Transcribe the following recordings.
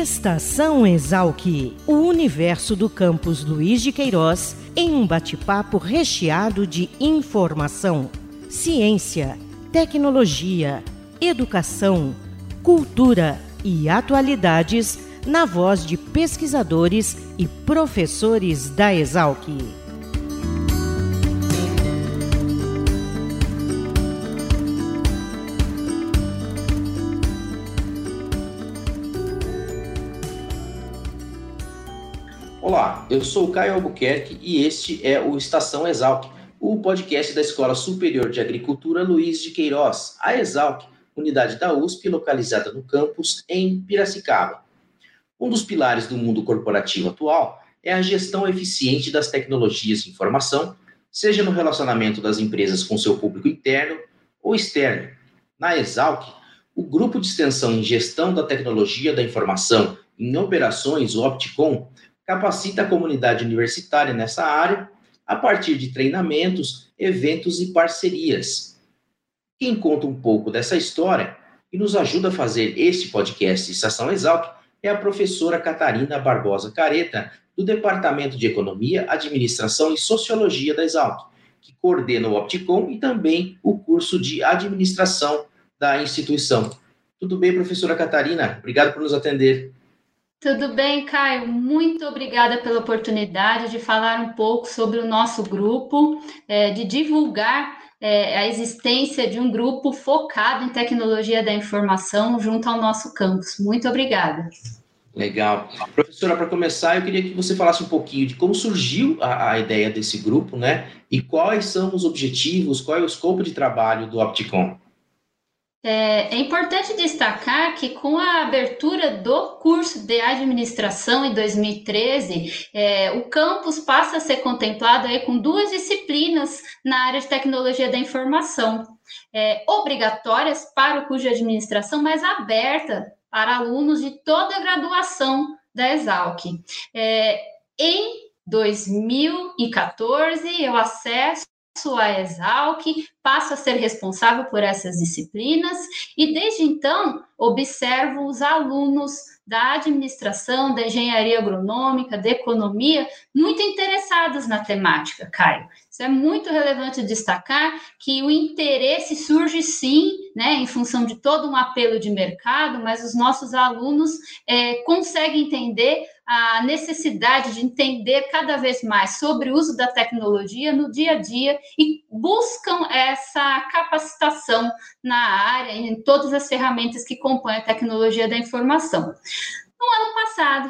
Estação Exalc, o universo do campus Luiz de Queiroz, em um bate-papo recheado de informação, ciência, tecnologia, educação, cultura e atualidades, na voz de pesquisadores e professores da Exalc. Olá, eu sou o Caio Albuquerque e este é o Estação Exalc, o podcast da Escola Superior de Agricultura Luiz de Queiroz, a Exalc, unidade da USP localizada no campus em Piracicaba. Um dos pilares do mundo corporativo atual é a gestão eficiente das tecnologias de informação, seja no relacionamento das empresas com seu público interno ou externo. Na Exalc, o Grupo de Extensão em Gestão da Tecnologia da Informação em Operações, o Opticom, capacita a comunidade universitária nessa área a partir de treinamentos, eventos e parcerias. Quem conta um pouco dessa história e nos ajuda a fazer este podcast Estação Exalc é a professora Catarina Barbosa Careta, do Departamento de Economia, Administração e Sociologia da Exalc, que coordena o Opticom e também o curso de Administração da instituição. Tudo bem, professora Catarina? Obrigado por nos atender. Tudo bem, Caio? Muito obrigada pela oportunidade de falar um pouco sobre o nosso grupo, de divulgar a existência de um grupo focado em tecnologia da informação junto ao nosso campus. Muito obrigada. Legal. Professora, para começar, eu queria que você falasse um pouquinho de como surgiu a ideia desse grupo, né? E quais são os objetivos, qual é o escopo de trabalho do Opticom. É importante destacar que com a abertura do curso de administração em 2013, o campus passa a ser contemplado aí com 2 disciplinas na área de tecnologia da informação, obrigatórias para o curso de administração, mas aberta para alunos de toda a graduação da Exalc. Em 2014, eu acesso a Exalc, passo a ser responsável por essas disciplinas e desde então observo os alunos da administração, da engenharia agronômica, da economia, muito interessados na temática, Caio. Isso é muito relevante destacar que o interesse surge sim, né, em função de todo um apelo de mercado, mas os nossos alunos conseguem entender a necessidade de entender cada vez mais sobre o uso da tecnologia no dia a dia e buscam essa capacitação na área, em todas as ferramentas que compõem a tecnologia da informação. No ano passado,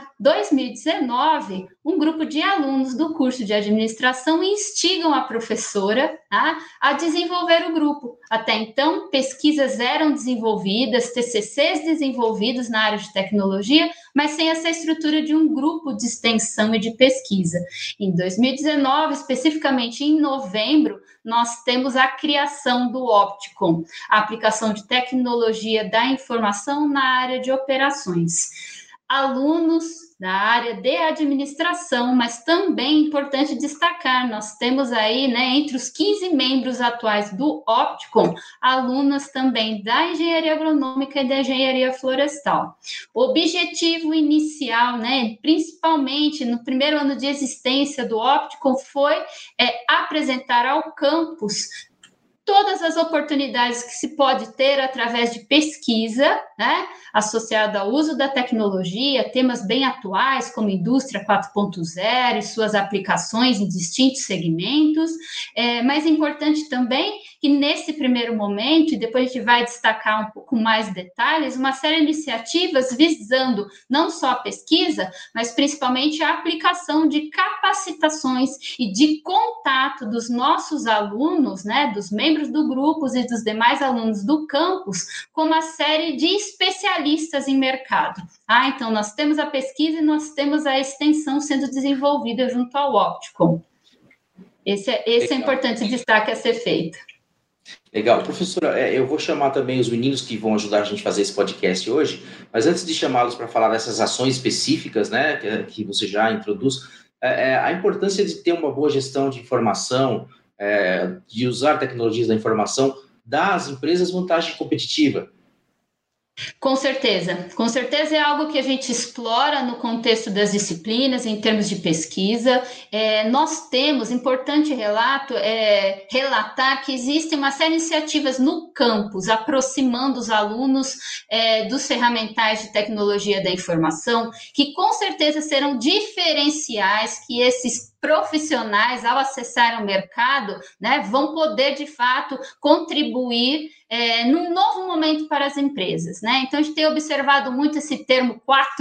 2019, um grupo de alunos do curso de administração instigam a professora a desenvolver o grupo. Até então, pesquisas eram desenvolvidas, TCCs desenvolvidos na área de tecnologia, mas sem essa estrutura de um grupo de extensão e de pesquisa. Em 2019, especificamente em novembro, nós temos a criação do Opticom, a aplicação de tecnologia da informação na área de operações. Alunos da área de administração, mas também é importante destacar, nós temos aí, né, entre os 15 membros atuais do Opticom, alunas também da engenharia agronômica e da engenharia florestal. O objetivo inicial, né, principalmente no primeiro ano de existência do Opticom, foi apresentar ao campus todas as oportunidades que se pode ter através de pesquisa, né, associada ao uso da tecnologia, temas bem atuais como indústria 4.0 e suas aplicações em distintos segmentos, mas é importante também que nesse primeiro momento, e depois a gente vai destacar um pouco mais detalhes, uma série de iniciativas visando não só a pesquisa, mas principalmente a aplicação de capacitações e de contato dos nossos alunos, né, dos membros do grupo e dos demais alunos do campus, com uma série de especialistas em mercado. Então, nós temos a pesquisa e nós temos a extensão sendo desenvolvida junto ao Opticom. Esse é importante destaque a ser feito. Legal. Professora, eu vou chamar também os meninos que vão ajudar a gente a fazer esse podcast hoje, mas antes de chamá-los para falar dessas ações específicas, né, que você já introduz, a importância de ter uma boa gestão de informação, de usar tecnologias da informação, dá às empresas vantagem competitiva. Com certeza é algo que a gente explora no contexto das disciplinas, em termos de pesquisa. Nós temos, importante relatar que existem uma série de iniciativas no campus, aproximando os alunos dos ferramentais de tecnologia da informação, que com certeza serão diferenciais, que esses profissionais, ao acessar o mercado, né, vão poder, de fato, contribuir num novo momento para as empresas, né? Então, a gente tem observado muito esse termo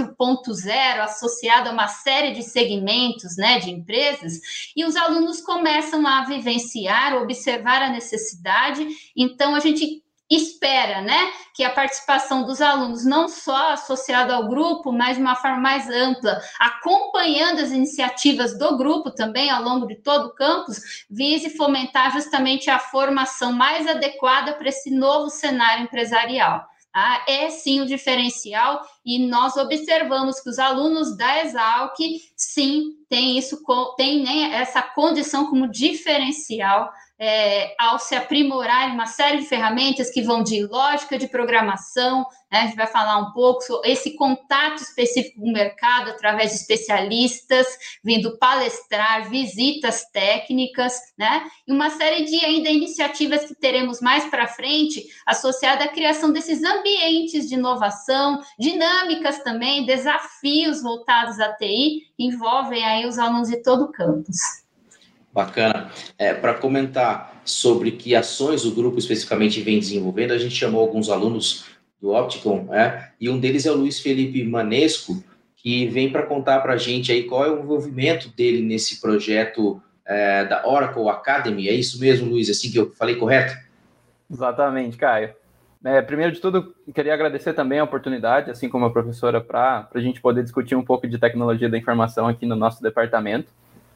4.0 associado a uma série de segmentos, né, de empresas, e os alunos começam a vivenciar, observar a necessidade. Então, a gente espera, né, que a participação dos alunos, não só associada ao grupo, mas de uma forma mais ampla, acompanhando as iniciativas do grupo também ao longo de todo o campus, vise fomentar justamente a formação mais adequada para esse novo cenário empresarial. É sim o diferencial, e nós observamos que os alunos da Exalc, sim, têm né, essa condição como diferencial ao se aprimorar em uma série de ferramentas que vão de lógica de programação, né, a gente vai falar um pouco sobre esse contato específico com o mercado através de especialistas, vindo palestrar, visitas técnicas, né, e uma série de ainda iniciativas que teremos mais para frente, associada à criação desses ambientes de inovação, dinâmicas também, desafios voltados à TI, que envolvem aí os alunos de todo o campus. Bacana. Para comentar sobre que ações o grupo especificamente vem desenvolvendo, a gente chamou alguns alunos do Opticom, e um deles é o Luiz Felipe Manesco, que vem para contar para a gente aí qual é o envolvimento dele nesse projeto da Oracle Academy. É isso mesmo, Luiz? Assim que eu falei correto? Exatamente, Caio. Primeiro de tudo, queria agradecer também a oportunidade, assim como a professora, para a gente poder discutir um pouco de tecnologia da informação aqui no nosso departamento.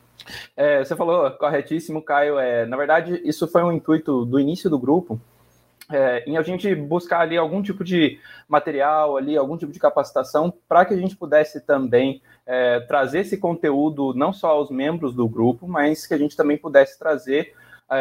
Você falou corretíssimo, Caio. Na verdade, isso foi um intuito do início do grupo, em a gente buscar ali algum tipo de material, ali, algum tipo de capacitação, para que a gente pudesse também trazer esse conteúdo não só aos membros do grupo, mas que a gente também pudesse trazer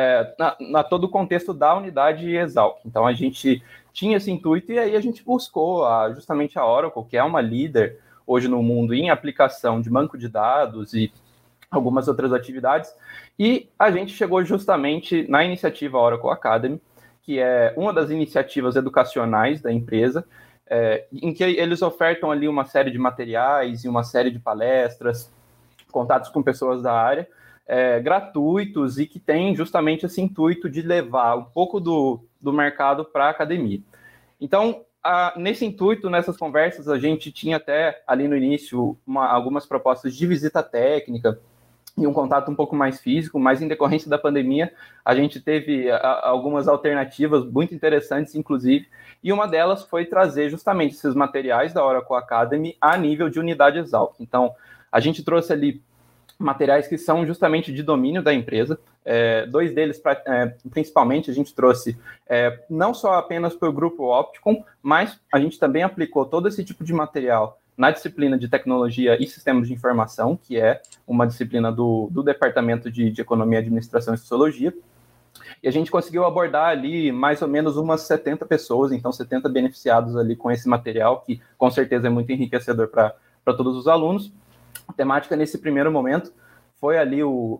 na todo o contexto da unidade Exalc. Então, a gente tinha esse intuito, e aí a gente buscou justamente a Oracle, que é uma líder hoje no mundo em aplicação de banco de dados e algumas outras atividades, e a gente chegou justamente na iniciativa Oracle Academy, que é uma das iniciativas educacionais da empresa, em que eles ofertam ali uma série de materiais e uma série de palestras, contatos com pessoas da área, gratuitos, e que tem justamente esse intuito de levar um pouco do mercado para a academia. Então, nesse intuito, nessas conversas, a gente tinha até ali no início algumas propostas de visita técnica e um contato um pouco mais físico, mas em decorrência da pandemia, a gente teve algumas alternativas muito interessantes, inclusive, e uma delas foi trazer justamente esses materiais da Oracle Academy a nível de unidade Exalc. Então, a gente trouxe ali materiais que são justamente de domínio da empresa. Dois deles, principalmente, a gente trouxe não só apenas para o grupo Opticom, mas a gente também aplicou todo esse tipo de material na disciplina de Tecnologia e Sistemas de Informação, que é uma disciplina do Departamento de Economia, Administração e Sociologia. E a gente conseguiu abordar ali mais ou menos umas 70 pessoas, então 70 beneficiados ali com esse material, que com certeza é muito enriquecedor para todos os alunos. A temática nesse primeiro momento foi ali o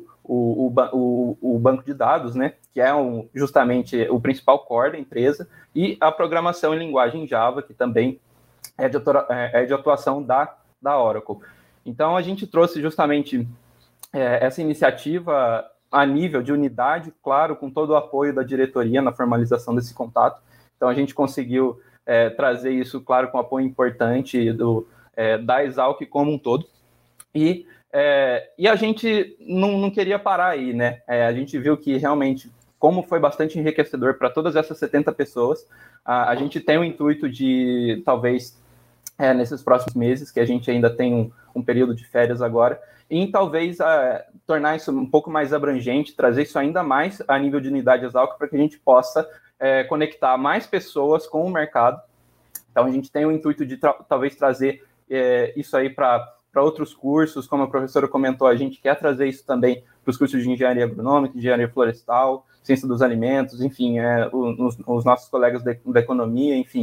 banco de dados, né, que é justamente o principal core da empresa, e a programação em linguagem Java, que também é de atuação da Oracle. Então, a gente trouxe justamente essa iniciativa a nível de unidade, claro, com todo o apoio da diretoria na formalização desse contato. Então, a gente conseguiu trazer isso, claro, com apoio importante da Exalc como um todo. E a gente não queria parar aí, né? A gente viu que realmente, como foi bastante enriquecedor para todas essas 70 pessoas, a gente tem o intuito de, talvez, nesses próximos meses, que a gente ainda tem um período de férias agora, e talvez tornar isso um pouco mais abrangente, trazer isso ainda mais a nível de unidade Exalc, para que a gente possa conectar mais pessoas com o mercado. Então, a gente tem o intuito de talvez trazer isso aí para outros cursos, como a professora comentou, a gente quer trazer isso também para os cursos de engenharia agronômica, engenharia florestal, ciência dos alimentos, enfim, os nossos colegas da economia, enfim,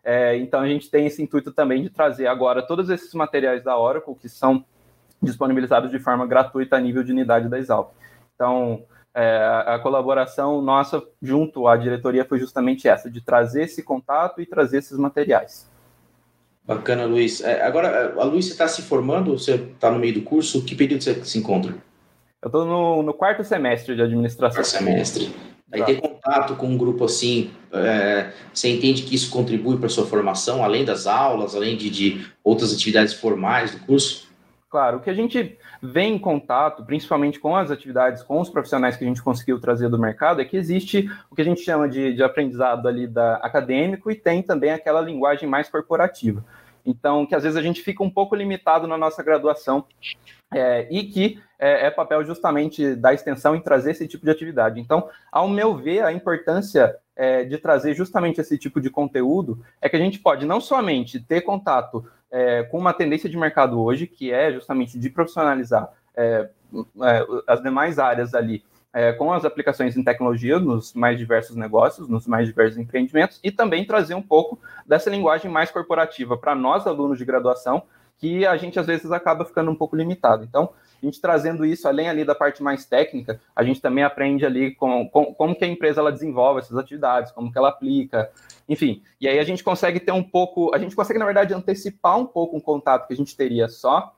Então, a gente tem esse intuito também de trazer agora todos esses materiais da Oracle que são disponibilizados de forma gratuita a nível de unidade da Exalc. Então, a colaboração nossa junto à diretoria foi justamente essa, de trazer esse contato e trazer esses materiais. Bacana, Luiz. Agora, a Luiz, você está se formando? Você está no meio do curso? Que período você se encontra? Eu estou no 4º semestre de administração. 4º semestre. Aí ter contato com um grupo assim, você entende que isso contribui para a sua formação, além das aulas, além de outras atividades formais do curso? Claro, o que a gente vem em contato, principalmente com as atividades, com os profissionais que a gente conseguiu trazer do mercado, é que existe o que a gente chama de aprendizado ali acadêmico e tem também aquela linguagem mais corporativa. Então, que às vezes a gente fica um pouco limitado na nossa graduação e que é papel justamente da extensão em trazer esse tipo de atividade. Então, ao meu ver, a importância de trazer justamente esse tipo de conteúdo é que a gente pode não somente ter contato com uma tendência de mercado hoje, que é justamente de profissionalizar as demais áreas ali com as aplicações em tecnologia nos mais diversos negócios, nos mais diversos empreendimentos, e também trazer um pouco dessa linguagem mais corporativa para nós, alunos de graduação, que a gente às vezes acaba ficando um pouco limitado. Então, a gente trazendo isso, além ali da parte mais técnica, a gente também aprende ali como que a empresa ela desenvolve essas atividades, como que ela aplica, enfim. E aí a gente consegue ter um pouco, a gente consegue, na verdade, antecipar um pouco um contato que a gente teria só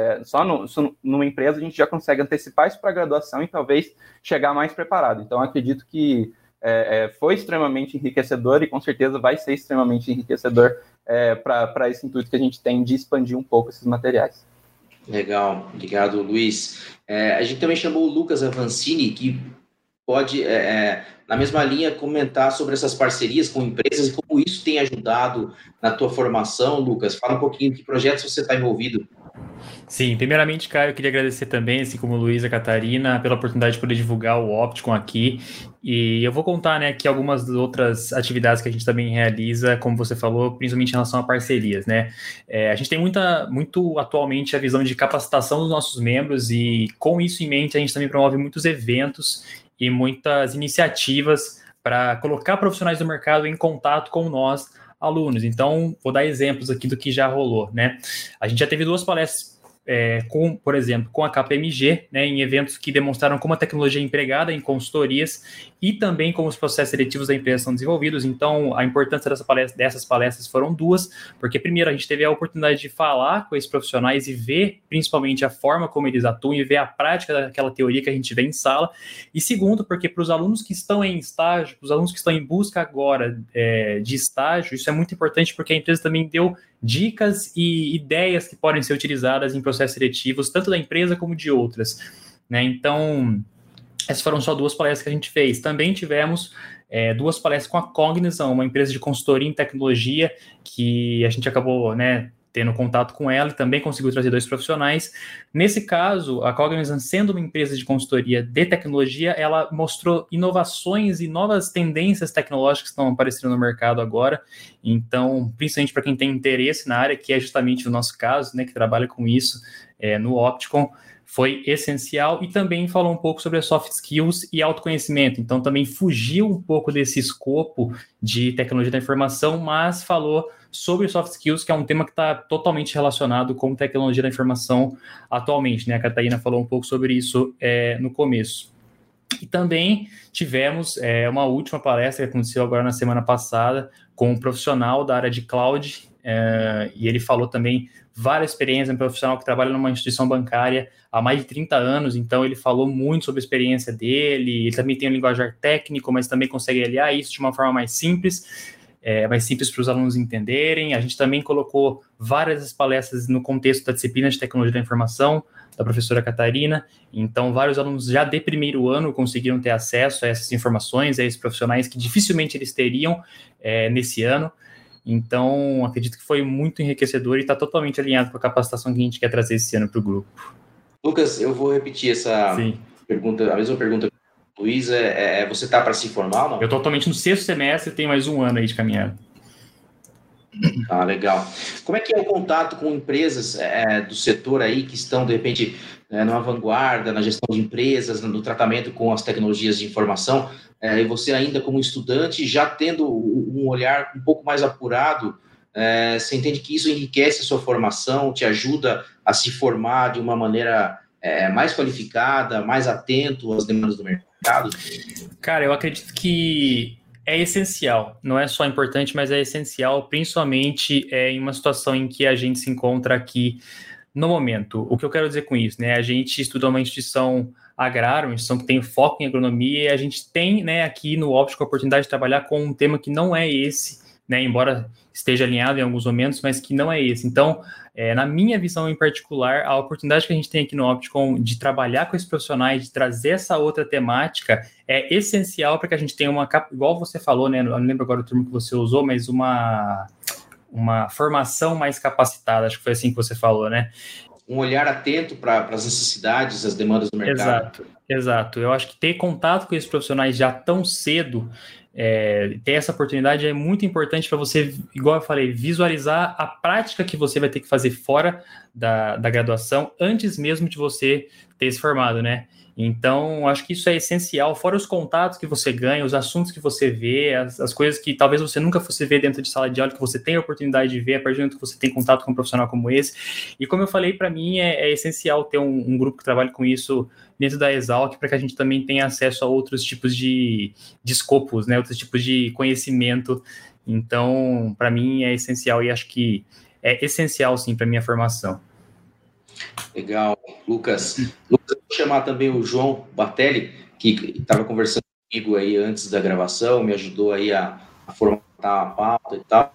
numa empresa, a gente já consegue antecipar isso para a graduação e talvez chegar mais preparado. Então, acredito que foi extremamente enriquecedor e com certeza vai ser extremamente enriquecedor para esse intuito que a gente tem de expandir um pouco esses materiais. Legal, obrigado, Luiz. A gente também chamou o Lucas Avancini, que pode, na mesma linha, comentar sobre essas parcerias com empresas e como isso tem ajudado na tua formação. Lucas, fala um pouquinho de que projetos você está envolvido. Sim, primeiramente, Caio, eu queria agradecer também, assim como o Luiz e a Catarina, pela oportunidade de poder divulgar o Opticon aqui. E eu vou contar, né, que algumas outras atividades que a gente também realiza, como você falou, principalmente em relação a parcerias, né? A gente tem muito atualmente a visão de capacitação dos nossos membros e com isso em mente a gente também promove muitos eventos e muitas iniciativas para colocar profissionais do mercado em contato com nós, alunos. Então, vou dar exemplos aqui do que já rolou, né? A gente já teve 2 palestras por exemplo, com a KPMG, né, em eventos que demonstraram como a tecnologia é empregada em consultorias e também como os processos seletivos da empresa são desenvolvidos. Então, a importância dessas palestras foram 2, porque primeiro a gente teve a oportunidade de falar com esses profissionais e ver principalmente a forma como eles atuam e ver a prática daquela teoria que a gente vê em sala. E segundo, porque para os alunos que estão em estágio, para os alunos que estão em busca agora de estágio, isso é muito importante porque a empresa também deu dicas e ideias que podem ser utilizadas em processos seletivos, tanto da empresa como de outras, né? Então, essas foram só 2 palestras que a gente fez. Também tivemos 2 palestras com a Cognizant, uma empresa de consultoria em tecnologia, que a gente acabou, né, tendo contato com ela e também conseguiu trazer 2 profissionais. Nesse caso, a Cognizant, sendo uma empresa de consultoria de tecnologia, ela mostrou inovações e novas tendências tecnológicas que estão aparecendo no mercado agora. Então, principalmente para quem tem interesse na área, que é justamente o nosso caso, né, que trabalha com isso no Opticon, foi essencial. E também falou um pouco sobre as soft skills e autoconhecimento. Então, também fugiu um pouco desse escopo de tecnologia da informação, mas falou sobre soft skills, que é um tema que está totalmente relacionado com tecnologia da informação atualmente, né? A Catarina falou um pouco sobre isso no começo. E também tivemos uma última palestra que aconteceu agora na semana passada com um profissional da área de cloud, e ele falou também várias experiências, um profissional que trabalha numa instituição bancária há mais de 30 anos, então ele falou muito sobre a experiência dele, ele também tem um linguajar técnico, mas também consegue aliar isso de uma forma mais simples para os alunos entenderem. A gente também colocou várias palestras no contexto da disciplina de tecnologia da informação, da professora Catarina, então vários alunos já de primeiro ano conseguiram ter acesso a essas informações, a esses profissionais que dificilmente eles teriam nesse ano. Então, acredito que foi muito enriquecedor e está totalmente alinhado com a capacitação que a gente quer trazer esse ano para o grupo. Lucas, eu vou repetir essa pergunta, a mesma pergunta que o Luiz, você está para se formar ou não? Eu estou atualmente no 6º semestre e tenho mais um ano aí de caminhada. Ah, legal. Como é que é o contato com empresas do setor aí que estão, de repente, numa vanguarda, na gestão de empresas, no tratamento com as tecnologias de informação, e você ainda como estudante, já tendo um olhar um pouco mais apurado, você entende que isso enriquece a sua formação, te ajuda a se formar de uma maneira mais qualificada, mais atento às demandas do mercado? Cara, eu acredito que é essencial, não é só importante, mas é essencial, principalmente em uma situação em que a gente se encontra aqui no momento. O que eu quero dizer com isso, né? A gente estuda uma instituição agrária, uma instituição que tem foco em agronomia, e a gente tem, né, aqui no Óptico a oportunidade de trabalhar com um tema que não é esse, né, embora esteja alinhado em alguns momentos, mas que não é esse. Então, na minha visão em particular, a oportunidade que a gente tem aqui no Opticom de trabalhar com esses profissionais, de trazer essa outra temática, é essencial para que a gente tenha igual você falou, né, eu não lembro agora o termo que você usou, mas uma formação mais capacitada, acho que foi assim que você falou, né? Um olhar atento para as necessidades, as demandas do mercado. Exato. Eu acho que ter contato com esses profissionais já tão cedo, ter essa oportunidade é muito importante para você, igual eu falei, visualizar a prática que você vai ter que fazer fora da graduação, antes mesmo de você ter se formado, né? Então, acho que isso é essencial, fora os contatos que você ganha, os assuntos que você vê, as coisas que talvez você nunca fosse ver dentro de sala de aula, que você tem a oportunidade de ver a partir do momento que você tem contato com um profissional como esse. E como eu falei, para mim é essencial ter um grupo que trabalhe com isso dentro da Exalc, para que a gente também tenha acesso a outros tipos de escopos, né? Outros tipos de conhecimento. Então, para mim é essencial e acho que é essencial, sim, para a minha formação. Legal, Lucas. Eu vou chamar também o João Batelli, que estava conversando comigo aí antes da gravação, me ajudou aí a formatar a pauta e tal.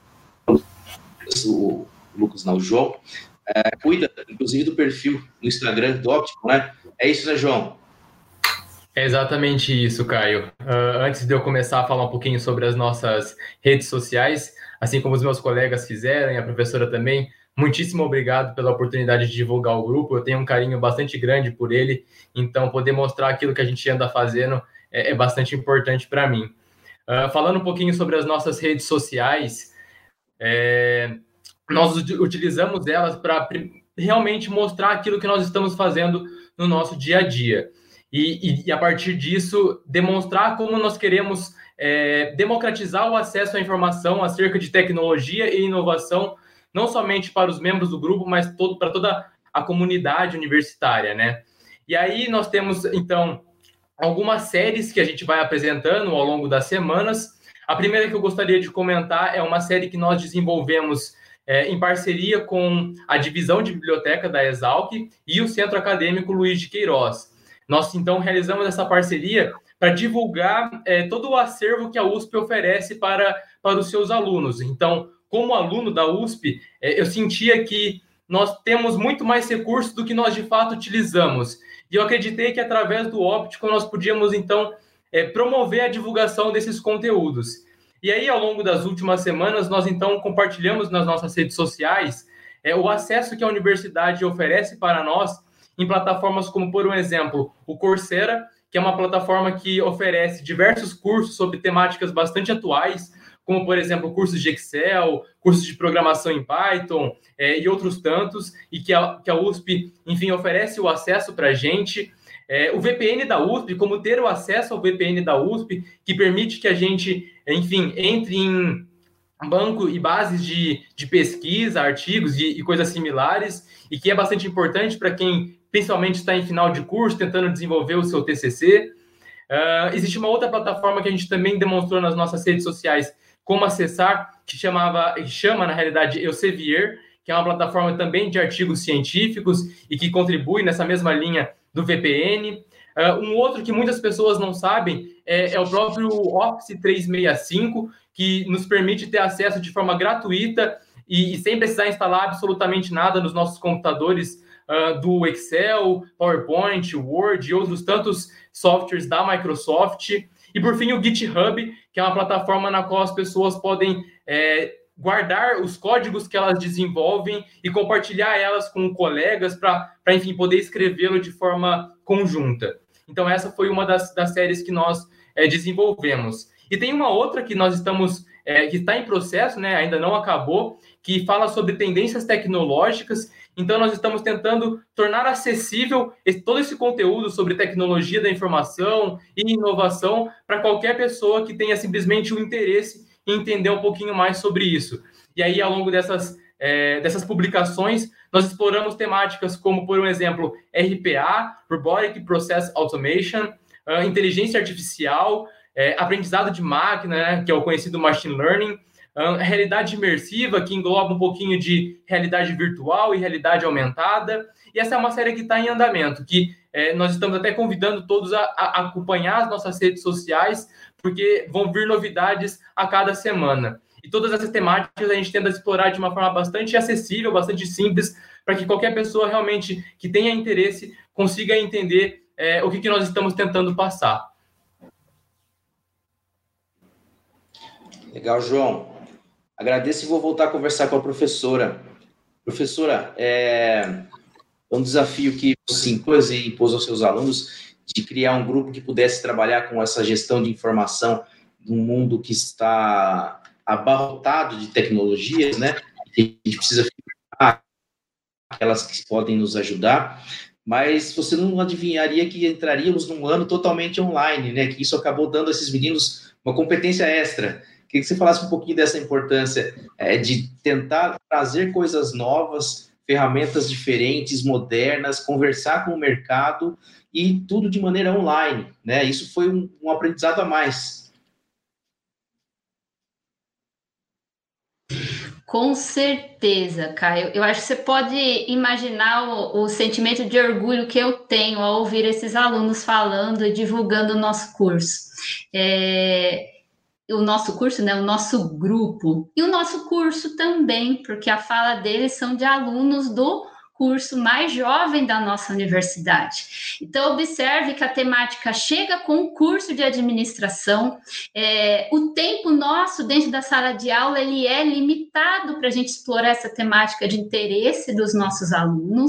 O Lucas, não, o João. Cuida, inclusive, do perfil no Instagram do Óptico, né? É isso, né, João? É exatamente isso, Caio. Antes de eu começar a falar um pouquinho sobre as nossas redes sociais, assim como os meus colegas fizeram e a professora também, muitíssimo obrigado pela oportunidade de divulgar o grupo. Eu tenho um carinho bastante grande por ele, então poder mostrar aquilo que a gente anda fazendo é bastante importante para mim. Falando um pouquinho sobre as nossas redes sociais, nós utilizamos elas para realmente mostrar aquilo que nós estamos fazendo no nosso dia a dia. E a partir disso, demonstrar como nós queremos democratizar o acesso à informação acerca de tecnologia e inovação, não somente para os membros do grupo, mas para toda a comunidade universitária, né? E aí nós temos, então, algumas séries que a gente vai apresentando ao longo das semanas. A primeira que eu gostaria de comentar é uma série que nós desenvolvemos em parceria com a divisão de biblioteca da Exalc e o Centro Acadêmico Luiz de Queiroz. Nós, então, realizamos essa parceria para divulgar todo o acervo que a USP oferece para os seus alunos. Então, como aluno da USP, eu sentia que nós temos muito mais recursos do que nós, de fato, utilizamos. E eu acreditei que, através do Óptico, nós podíamos, então, promover a divulgação desses conteúdos. E aí, ao longo das últimas semanas, nós, então, compartilhamos nas nossas redes sociais o acesso que a universidade oferece para nós em plataformas como, por exemplo, o Coursera, que é uma plataforma que oferece diversos cursos sobre temáticas bastante atuais, como, por exemplo, cursos de Excel, cursos de programação em Python e outros tantos, e que a USP, enfim, oferece o acesso para a gente. O VPN da USP, como ter o acesso ao VPN da USP, que permite que a gente, enfim, entre em banco e bases de pesquisa, artigos e coisas similares, e que é bastante importante para quem, principalmente, está em final de curso, tentando desenvolver o seu TCC. Existe uma outra plataforma que a gente também demonstrou nas nossas redes sociais como acessar, que chama, na realidade, Elsevier, que é uma plataforma também de artigos científicos e que contribui nessa mesma linha do VPN. Um outro que muitas pessoas não sabem é o próprio Office 365, que nos permite ter acesso de forma gratuita e sem precisar instalar absolutamente nada nos nossos computadores do Excel, PowerPoint, Word e outros tantos softwares da Microsoft. E, por fim, o GitHub, que é uma plataforma na qual as pessoas podem guardar os códigos que elas desenvolvem e compartilhar elas com colegas para enfim, poder escrevê-lo de forma conjunta. Então, essa foi uma das séries que nós desenvolvemos. E tem uma outra que nós estamos que está em processo, né, ainda não acabou, que fala sobre tendências tecnológicas. Então, nós estamos tentando tornar acessível todo esse conteúdo sobre tecnologia da informação e inovação para qualquer pessoa que tenha simplesmente o interesse em entender um pouquinho mais sobre isso. E aí, ao longo dessas publicações, nós exploramos temáticas como, por exemplo, RPA, Robotic Process Automation, inteligência artificial, aprendizado de máquina, né, que é o conhecido Machine Learning, realidade imersiva, que engloba um pouquinho de realidade virtual e realidade aumentada. E essa é uma série que está em andamento, que nós estamos até convidando todos a acompanhar as nossas redes sociais, porque vão vir novidades a cada semana. E todas essas temáticas a gente tenta explorar de uma forma bastante acessível, bastante simples, para que qualquer pessoa realmente que tenha interesse consiga entender o que nós estamos tentando passar. Legal, João. Agradeço e vou voltar a conversar com a professora. Professora, é um desafio que você impôs aos seus alunos de criar um grupo que pudesse trabalhar com essa gestão de informação num mundo que está abarrotado de tecnologias, né? E a gente precisa ficar aquelas que podem nos ajudar, mas você não adivinharia que entraríamos num ano totalmente online, né? Que isso acabou dando a esses meninos uma competência extra. Queria que você falasse um pouquinho dessa importância de tentar trazer coisas novas, ferramentas diferentes, modernas, conversar com o mercado e tudo de maneira online, né? Isso foi um aprendizado a mais. Com certeza, Caio. Eu acho que você pode imaginar o sentimento de orgulho que eu tenho ao ouvir esses alunos falando e divulgando o nosso curso. O nosso curso, né, o nosso grupo, e o nosso curso também, porque a fala deles são de alunos do curso mais jovem da nossa universidade. Então, observe que a temática chega com o curso de administração, o tempo nosso dentro da sala de aula, ele é limitado para a gente explorar essa temática de interesse dos nossos alunos,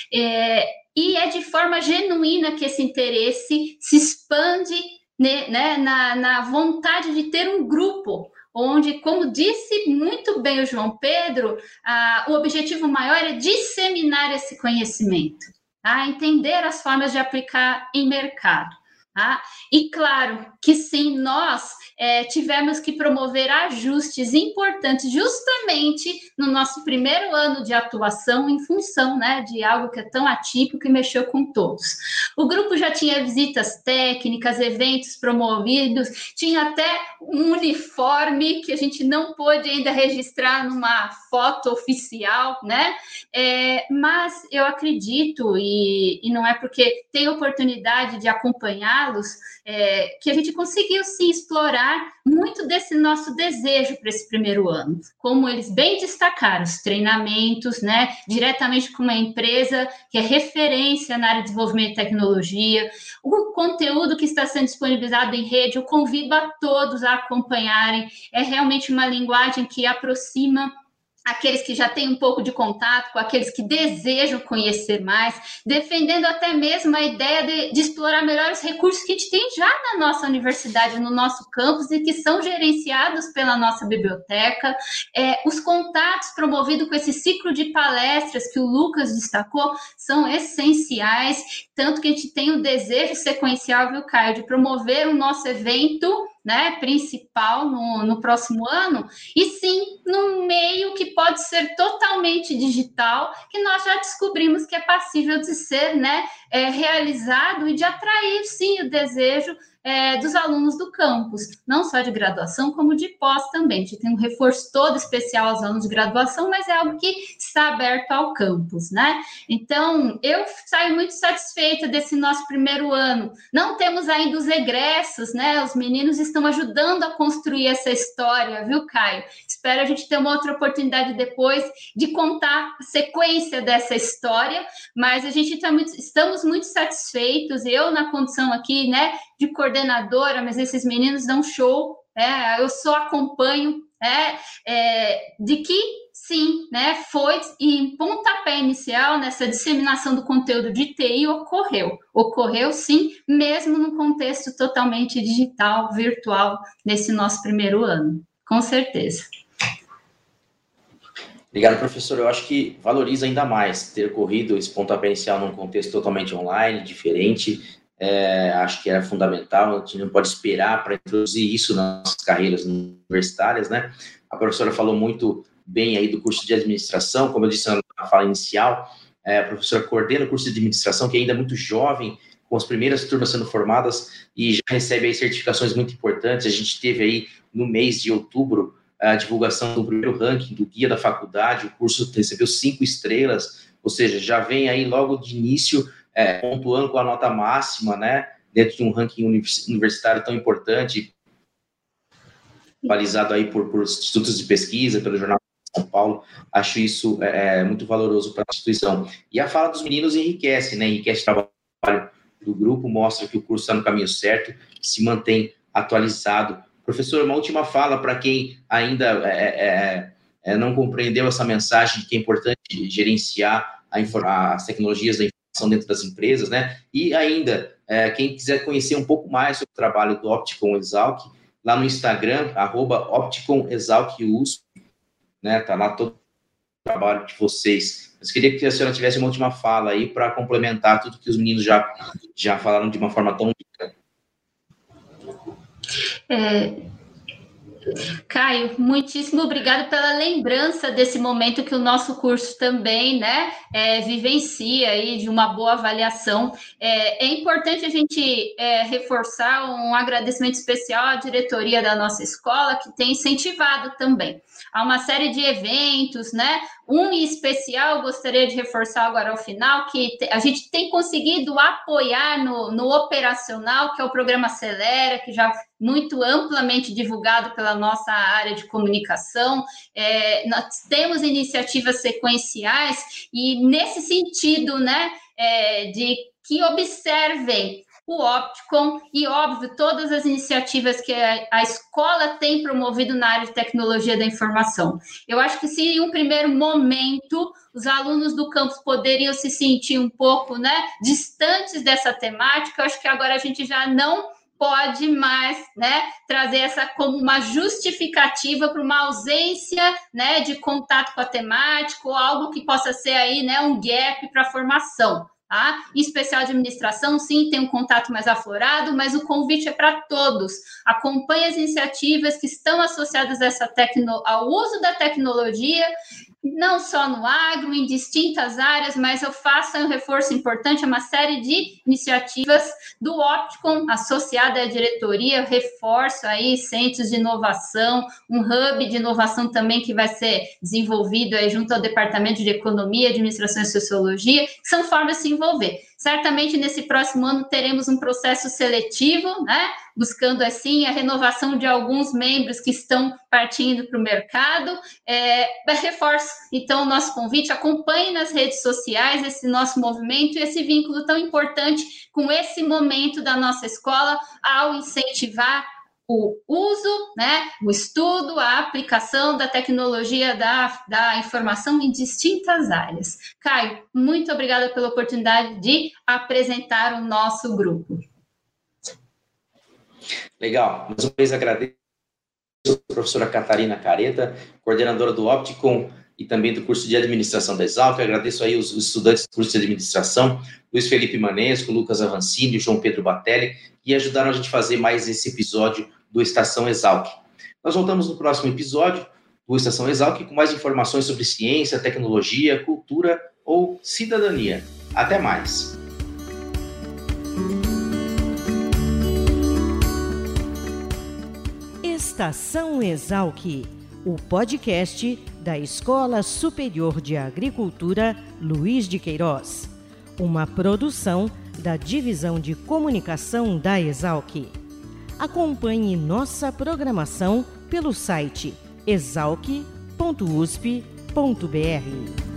e é de forma genuína que esse interesse se expande, né, na vontade de ter um grupo, onde, como disse muito bem o João Pedro, o objetivo maior é disseminar esse conhecimento, tá? Entender as formas de aplicar em mercado. Tá? E claro que sim, nós tivemos que promover ajustes importantes justamente no nosso primeiro ano de atuação em função, né, de algo que é tão atípico e mexeu com todos. O grupo já tinha visitas técnicas, eventos promovidos, tinha até um uniforme que a gente não pôde ainda registrar numa foto oficial, né? Mas eu acredito, e não é porque tenho oportunidade de acompanhá-los, que a gente conseguiu sim explorar muito desse nosso desejo para esse primeiro ano, como eles bem destacaram, os treinamentos, né, diretamente com uma empresa que é referência na área de desenvolvimento de tecnologia, o conteúdo que está sendo disponibilizado em rede, eu convido a todos a acompanharem, é realmente uma linguagem que aproxima aqueles que já têm um pouco de contato com aqueles que desejam conhecer mais, defendendo até mesmo a ideia de explorar melhor os recursos que a gente tem já na nossa universidade, no nosso campus, e que são gerenciados pela nossa biblioteca. Os contatos promovidos com esse ciclo de palestras que o Lucas destacou são essenciais, tanto que a gente tem o desejo sequencial, viu, Caio, de promover o nosso evento, né, principal no próximo ano, e sim, num meio que pode ser totalmente digital, que nós já descobrimos que é passível de ser, né, realizado e de atrair, sim, o desejo dos alunos do campus, não só de graduação, como de pós também. A gente tem um reforço todo especial aos alunos de graduação, mas é algo que está aberto ao campus, né? Então, eu saio muito satisfeita desse nosso primeiro ano. Não temos ainda os egressos, né? Os meninos estão ajudando a construir essa história, viu, Caio? Espero a gente ter uma outra oportunidade depois de contar a sequência dessa história, mas a gente estamos muito satisfeitos, eu na condição aqui, né, de coordenadora, mas esses meninos dão show, eu só acompanho, de que sim, né, foi em pontapé inicial nessa disseminação do conteúdo de TI ocorreu sim, mesmo num contexto totalmente digital, virtual, nesse nosso primeiro ano. com certeza. Obrigado, professor. Eu acho que valoriza ainda mais ter corrido esse pontapé inicial num contexto totalmente online, diferente. Acho que era fundamental, a gente não pode esperar para introduzir isso nas nossas carreiras universitárias, né? A professora falou muito bem aí do curso de administração, como eu disse na fala inicial, a professora coordena o curso de administração, que ainda é muito jovem, com as primeiras turmas sendo formadas e já recebe aí certificações muito importantes. A gente teve aí no mês de outubro a divulgação do primeiro ranking do guia da faculdade, o curso recebeu 5 estrelas, ou seja, já vem aí logo de início pontuando com a nota máxima, né, dentro de um ranking universitário tão importante, balizado aí por institutos de pesquisa, pelo Jornal de São Paulo. Acho isso muito valoroso para a instituição. E a fala dos meninos enriquece, né, enriquece o trabalho do grupo, mostra que o curso está no caminho certo, se mantém atualizado. Professor, uma última fala para quem ainda não compreendeu essa mensagem, que é importante gerenciar as tecnologias da informação dentro das empresas, né? E ainda, quem quiser conhecer um pouco mais sobre o trabalho do Opticom Exalc, lá no Instagram, @OpticomExalcUSP, né? Tá lá todo o trabalho de vocês. Mas queria que a senhora tivesse uma última fala aí para complementar tudo que os meninos já falaram de uma forma tão rica. Caio, muitíssimo obrigado pela lembrança desse momento que o nosso curso também, né, vivencia aí de uma boa avaliação. É importante a gente reforçar um agradecimento especial à diretoria da nossa escola, que tem incentivado também. Há uma série de eventos, né? Um em especial, gostaria de reforçar agora ao final, que a gente tem conseguido apoiar no operacional, que é o programa Acelera, que já muito amplamente divulgado pela nossa área de comunicação. Nós temos iniciativas sequenciais e nesse sentido, né, de que observem o Opticom e, óbvio, todas as iniciativas que a escola tem promovido na área de tecnologia da informação. Eu acho que se em um primeiro momento os alunos do campus poderiam se sentir um pouco, né, distantes dessa temática, eu acho que agora a gente já não pode mais, né, trazer essa como uma justificativa para uma ausência, né, de contato com a temática ou algo que possa ser aí, né, um gap para a formação. Tá? Em especial administração, sim, tem um contato mais aflorado, mas o convite é para todos. Acompanhe as iniciativas que estão associadas ao uso da tecnologia, não só no agro, em distintas áreas, mas eu faço um reforço importante a uma série de iniciativas do Opticom associada à diretoria, eu reforço aí centros de inovação, um hub de inovação também que vai ser desenvolvido aí junto ao Departamento de Economia, Administração e Sociologia, que são formas de se envolver. Certamente, nesse próximo ano, teremos um processo seletivo, né? Buscando, assim, a renovação de alguns membros que estão partindo para o mercado. Reforço, então, o nosso convite, acompanhe nas redes sociais esse nosso movimento e esse vínculo tão importante com esse momento da nossa escola ao incentivar o uso, né, o estudo, a aplicação da tecnologia da informação em distintas áreas. Caio, muito obrigada pela oportunidade de apresentar o nosso grupo. Legal. Mais uma vez agradeço a professora Catarina Careta, coordenadora do Opticom e também do curso de administração da Exalc. Agradeço aí os estudantes do curso de administração, Luiz Felipe Manesco, Lucas Avancini e João Pedro Batelli, que ajudaram a gente a fazer mais esse episódio do Estação Exalc. Nós voltamos no próximo episódio do Estação Exalc com mais informações sobre ciência, tecnologia, cultura ou cidadania. Até mais! Estação Exalc, o podcast da Escola Superior de Agricultura Luiz de Queiroz, uma produção da Divisão de Comunicação da Exalc. Acompanhe nossa programação pelo site exalc.usp.br.